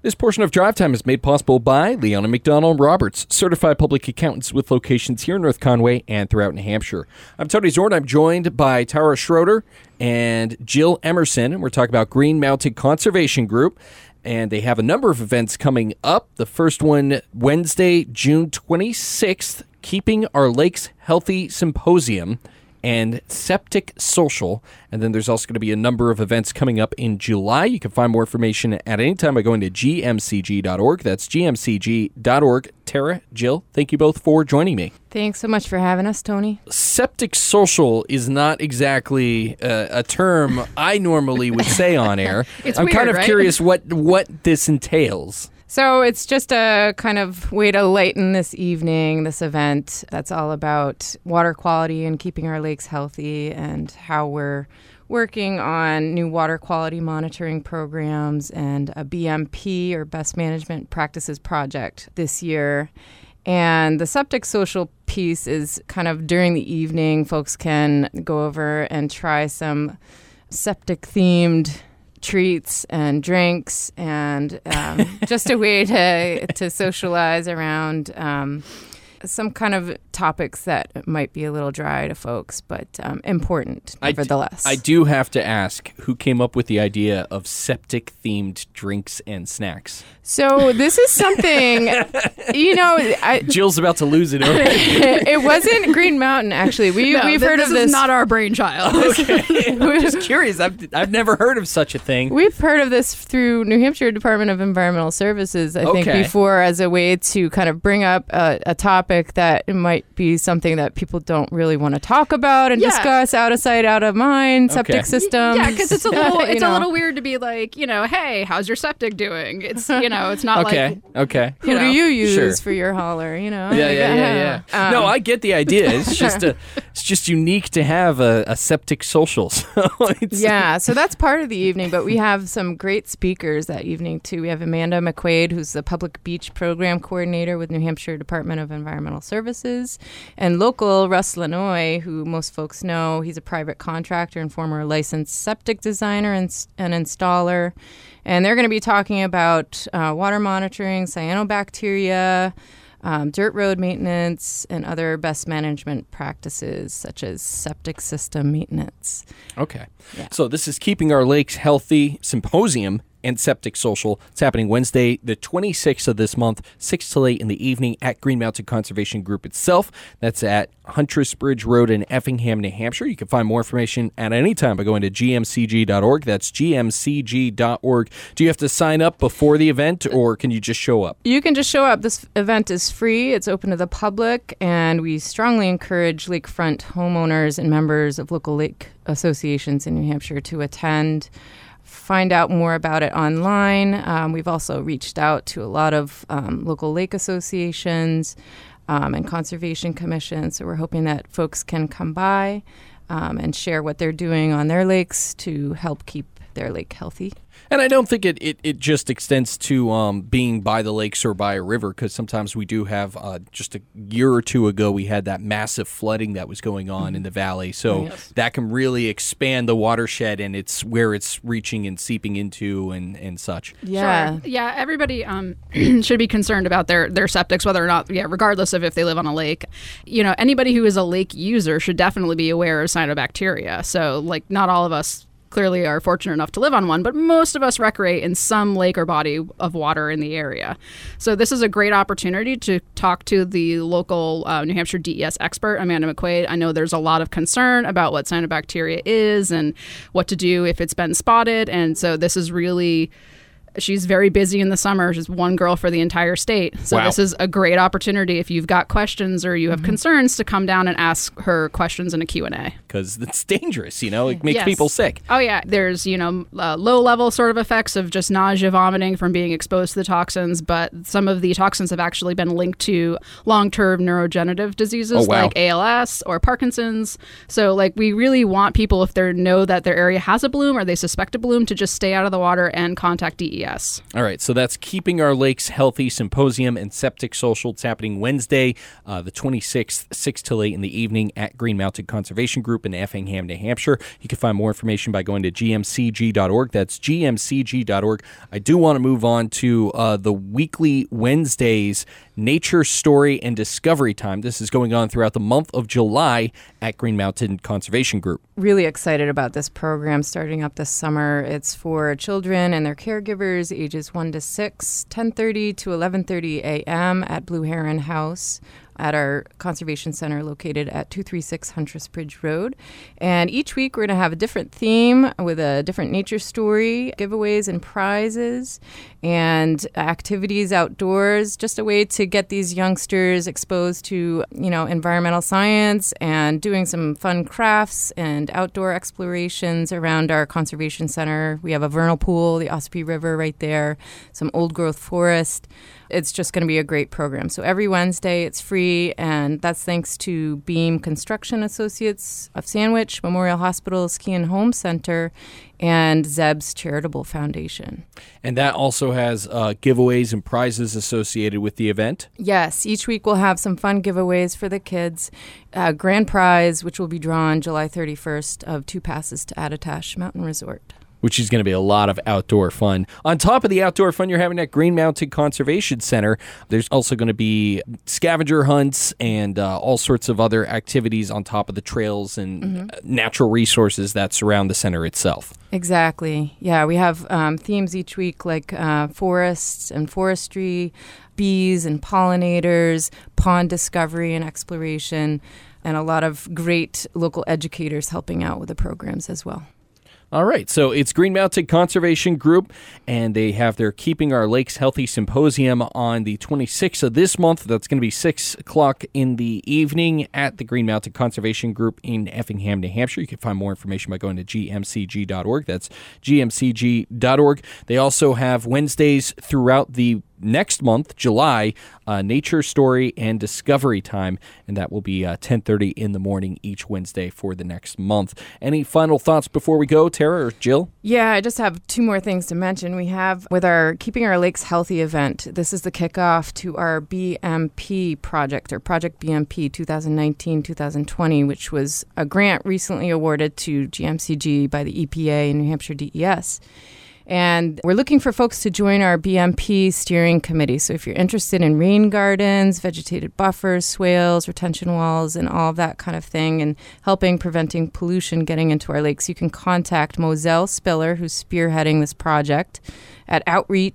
This portion of Drive Time is made possible by Leona McDonald Roberts, certified public accountants with locations here in North Conway and throughout New Hampshire. I'm Tony Zorn. I'm joined by Tara Schroeder and Jill Emerson, and we're talking about Green Mountain Conservation Group. And they have a number of events coming up. The first one, Wednesday, June 26th, Keeping Our Lakes Healthy Symposium and Septic Social. And then there's also going to be a number of events coming up in July. You can find more information at any time by going to gmcg.org. That's gmcg.org. Tara, Jill, thank you both for joining me. Thanks so much for having us, Tony. Septic Social is not exactly a term I normally would say on air. I'm weird, kind of right? curious what this entails. So it's just a kind of way to lighten this evening, this event that's all about water quality and keeping our lakes healthy and how we're working on new water quality monitoring programs and a BMP or Best Management Practices project this year. And the Septic Social piece is kind of during the evening, folks can go over and try some septic-themed treats and drinks and just a way to socialize around some kind of topics that might be a little dry to folks, but important nevertheless. I do have to ask, who came up with the idea of septic-themed drinks and snacks? So this is something, Jill's about to lose it. It wasn't Green Mountain, actually. We've heard of this. This is not our brainchild. Okay. I'm just curious. I've never heard of such a thing. We've heard of this through New Hampshire Department of Environmental Services, I think, before, as a way to kind of bring up a topic that might be something that people don't really want to talk about and discuss out of sight, out of mind, septic systems. Yeah, because it's a little weird to be like, hey, how's your septic doing? It's, it's not Okay. Who do you use for your hauler, Yeah. No, I get the idea. It's just unique to have a septic social. So that's part of the evening, but we have some great speakers that evening too. We have Amanda McQuaid, who's the Public Beach Program Coordinator with New Hampshire Department of Environmental Services, and local Russ Lanoy, who most folks know. He's a private contractor and former licensed septic designer and installer. And they're going to be talking about water monitoring, cyanobacteria, dirt road maintenance, and other best management practices such as septic system maintenance. Okay. Yeah. So this is Keeping Our Lakes Healthy Symposium and Septic Social. It's happening Wednesday, the 26th of this month, 6 to 8 in the evening at Green Mountain Conservation Group itself. That's at Huntress Bridge Road in Effingham, New Hampshire. You can find more information at any time by going to gmcg.org. That's gmcg.org. Do you have to sign up before the event, or can you just show up? You can just show up. This event is free. It's open to the public, and we strongly encourage lakefront homeowners and members of local lake associations in New Hampshire to attend. Find out more about it online. We've also reached out to a lot of local lake associations and conservation commissions. So we're hoping that folks can come by and share what they're doing on their lakes to help keep their lake healthy. And I don't think it just extends to being by the lakes or by a river, because sometimes we do have, just a year or two ago, we had that massive flooding that was going on in the valley. So that can really expand the watershed, and it's where it's reaching and seeping into and such. Yeah. Sure. Yeah, everybody should be concerned about their septics, whether or not, regardless of if they live on a lake. Anybody who is a lake user should definitely be aware of cyanobacteria. So, not all of us clearly are fortunate enough to live on one, but most of us recreate in some lake or body of water in the area. So this is a great opportunity to talk to the local New Hampshire DES expert, Amanda McQuaid. I know there's a lot of concern about what cyanobacteria is and what to do if it's been spotted. And so this is really... She's very busy in the summer. She's one girl for the entire state. So This is a great opportunity if you've got questions or you have concerns to come down and ask her questions in a Q&A. Because it's dangerous, it makes people sick. Oh, yeah. There's, low-level sort of effects of just nausea, vomiting from being exposed to the toxins, but some of the toxins have actually been linked to long-term neurodegenerative diseases like ALS or Parkinson's. So, we really want people, if they know that their area has a bloom or they suspect a bloom, to just stay out of the water and contact DES. DES. All right, so that's Keeping Our Lakes Healthy Symposium and Septic Social. It's happening Wednesday, the 26th, 6 till 8 in the evening at Green Mountain Conservation Group in Effingham, New Hampshire. You can find more information by going to gmcg.org. That's gmcg.org. I do want to move on to the weekly Wednesdays Nature, Story, and Discovery Time. This is going on throughout the month of July at Green Mountain Conservation Group. Really excited about this program starting up this summer. It's for children and their caregivers ages 1 to 6, 10:30 to 11:30 a.m. at Blue Heron House at our conservation center located at 236 Huntress Bridge Road. And each week we're going to have a different theme with a different nature story, giveaways and prizes, and activities outdoors, just a way to get these youngsters exposed to, environmental science and doing some fun crafts and outdoor explorations around our conservation center. We have a vernal pool, the Ossipee River right there, some old growth forest. It's just going to be a great program. So every Wednesday it's free, and that's thanks to Beam Construction Associates of Sandwich, Memorial Hospital, Ski and Home Center, and Zeb's Charitable Foundation. And that also has giveaways and prizes associated with the event? Yes. Each week we'll have some fun giveaways for the kids. Grand prize, which will be drawn July 31st, of 2 passes to Attitash Mountain Resort. Which is going to be a lot of outdoor fun. On top of the outdoor fun you're having at Green Mountain Conservation Center, there's also going to be scavenger hunts and all sorts of other activities on top of the trails and natural resources that surround the center itself. Exactly. Yeah, we have themes each week like forests and forestry, bees and pollinators, pond discovery and exploration, and a lot of great local educators helping out with the programs as well. All right, so it's Green Mountain Conservation Group, and they have their Keeping Our Lakes Healthy Symposium on the 26th of this month. That's going to be 6 o'clock in the evening at the Green Mountain Conservation Group in Effingham, New Hampshire. You can find more information by going to gmcg.org. That's gmcg.org. They also have Wednesdays throughout the next month, July, Nature, Story, and Discovery Time, and that will be 10:30 in the morning each Wednesday for the next month. Any final thoughts before we go, Tara or Jill? Yeah, I just have 2 more things to mention. We have, with our Keeping Our Lakes Healthy event, this is the kickoff to our BMP project, or Project BMP 2019-2020, which was a grant recently awarded to GMCG by the EPA and New Hampshire DES. And we're looking for folks to join our BMP steering committee. So if you're interested in rain gardens, vegetated buffers, swales, retention walls, and all of that kind of thing, and preventing pollution getting into our lakes, you can contact Moselle Spiller, who's spearheading this project, at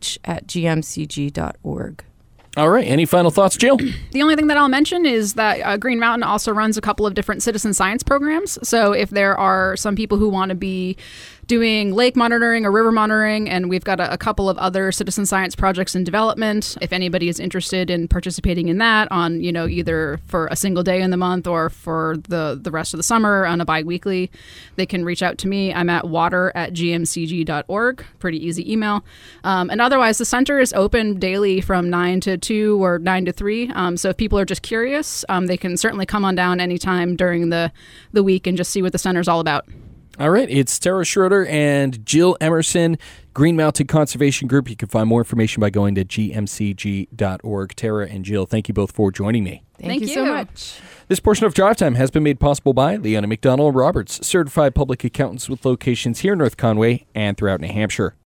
outreach@gmcg.org. All right. Any final thoughts, Jill? The only thing that I'll mention is that Green Mountain also runs a couple of different citizen science programs. So if there are some people who want to be doing lake monitoring or river monitoring, and we've got a couple of other citizen science projects in development. If anybody is interested in participating in that on, either for a single day in the month or for the rest of the summer on a bi-weekly, they can reach out to me. I'm at water@gmcg.org. Pretty easy email. And otherwise, the center is open daily from 9 to 2 or 9 to 3. So if people are just curious, they can certainly come on down anytime during the week and just see what the center's all about. All right, it's Tara Schroeder and Jill Emerson, Green Mountain Conservation Group. You can find more information by going to gmcg.org. Tara and Jill, thank you both for joining me. Thank you so much. This portion of Drive Time has been made possible by Leona McDonald Roberts, certified public accountants with locations here in North Conway and throughout New Hampshire.